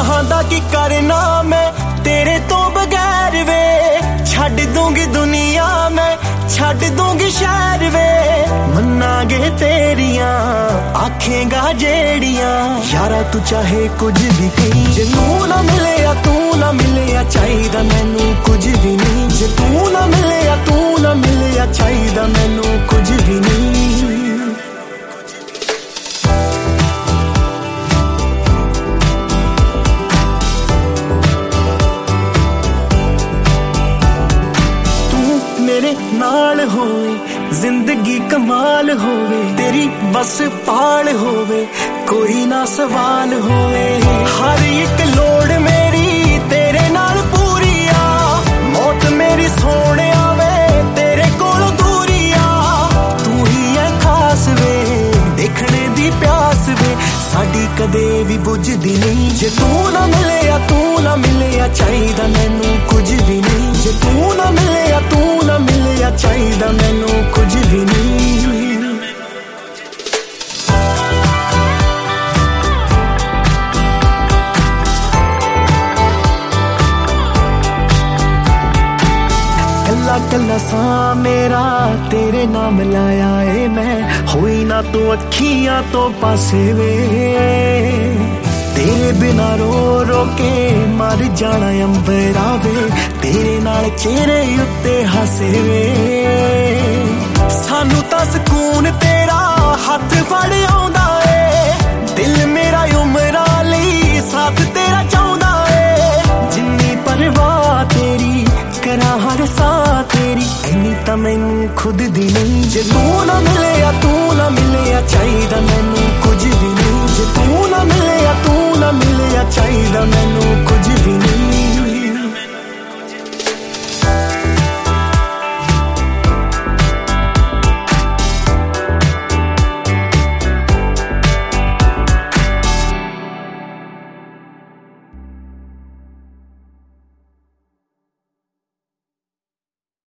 ਰਾਹਾਂ ਦਾ ਕੀ ਕਰਨਾ मैं तेरे तो बगैर वे छड़ दूंगी दुनिया मैं छड़ दूंगी शहर वे मन्नागे तेरियां आखेगा जेड़ियां यारा तू चाहे कुछ भी कहीं जे तू ना मिले या तू ना मिले या चाहिदा मैनू कुछ भी नहीं जे तू ना मिले या चाहिदा मैनू कुछ भी नहीं मेरे नाल होवे जिंदगी कमाल होवे तेरी बस पाल होवे कोई ना सवाल होवे हर एक लोड़ मेरी तेरे नाल पूरी आ मौत मेरी सोने आवे तेरे कोल दूरी आ तू ही है खास वे देखने दी प्यास वे साडी कदे भी बुझदी नहीं जे तू ना मिले या चाहिदा मैनू कुछ भी नहीं जे तू ना मिले या चाहिदा मैनू कुछ भी नहीं कल्ला कल्ला सा मेरा तेरे नाम लाया है मैं होई ना तू अखियां तो पासे वे तेरे बिना रो रो के मर जाना अंबरा वे तेरे नाल चेहरे उत्ते हसे वे सानू तां सुकून तेरा हथ फड़ आउंदा ए दिल मेरा उमरां लई साथ तेरा चाहुंदा ए जिन्नी परवाह तेरी करा हर सा तेरी इन्नी तां मैनू खुद दी नहीं जे तू ना मिले या चाहिदा मैनू कुछ भी